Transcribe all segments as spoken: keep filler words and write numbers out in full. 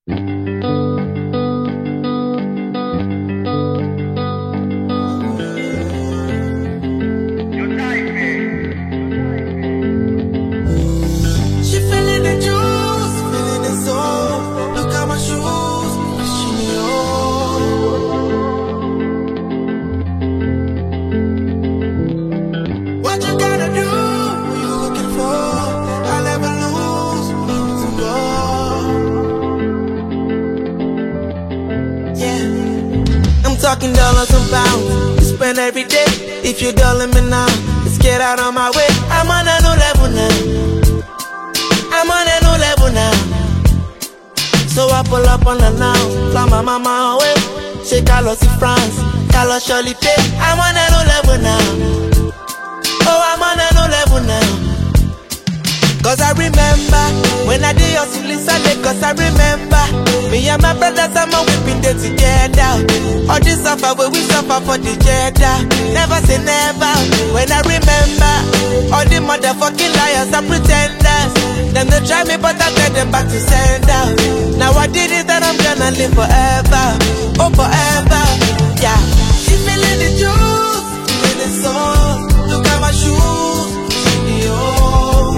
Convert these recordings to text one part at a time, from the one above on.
Talking dollars and pounds, you spend every day. If you dollar me now, let's get out of my way. I'm on a new level now. I'm on a new level now. So I pull up on her now, fly my mama away. She Carlos in France, Carlos Shirley Day. I'm on a new level now. Oh, I'm on a new level now. Cause I remember when I did your silly Sunday. Cause I remember me and my brothers and my whipping day together. All this suffer where we suffer for the Jeddah. Never say never. When I remember all the motherfucking liars and pretenders. Them they try me but I tell them back to sender. Now I did it and I'm gonna live forever. Oh forever, yeah. She feeling the juice, feeling the soul. Look at my shoes, yo.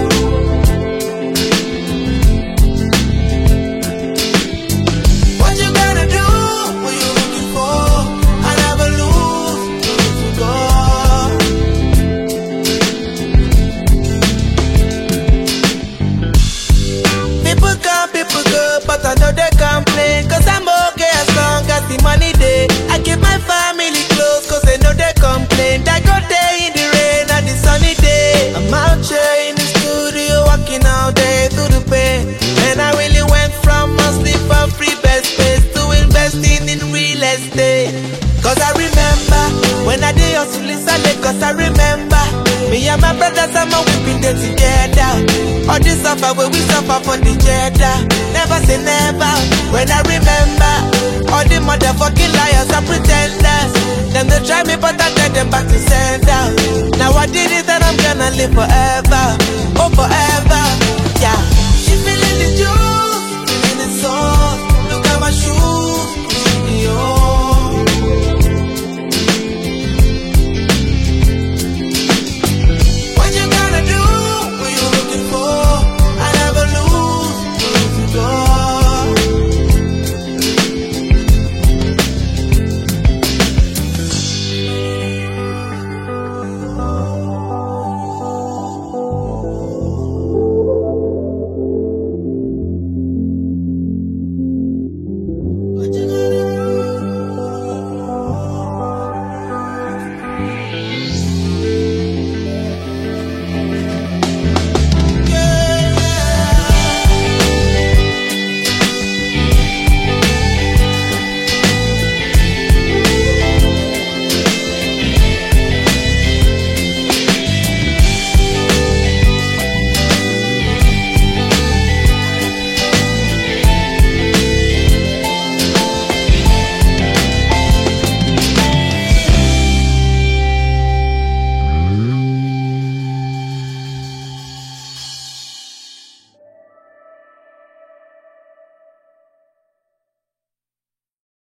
But I know they complain, cause I'm okay as long as the money day. I keep my family close, cause they know they complain. I go there in the rain and the sunny day. I'm out here in the studio, working all day through the pain. And I really went from mostly for free best space to investing in real estate. Cause I remember when I did hustle in Sunday. Cause I remember me and my brothers and my whipping day together. All this suffer where we suffer for the Jeddah. Never say never. When I remember all the motherfucking liars and pretenders. Them they try me but I tell them back to sender. Now I did it and I'm gonna live forever. Oh forever.